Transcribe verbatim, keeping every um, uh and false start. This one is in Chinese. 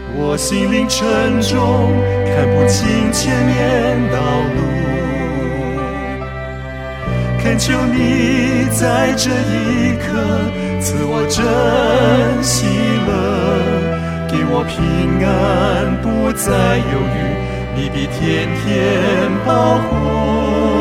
我心灵沉重，看不清前面道路。恳求你在这一刻赐我真喜乐，给我平安，不再犹豫，你必天天保护。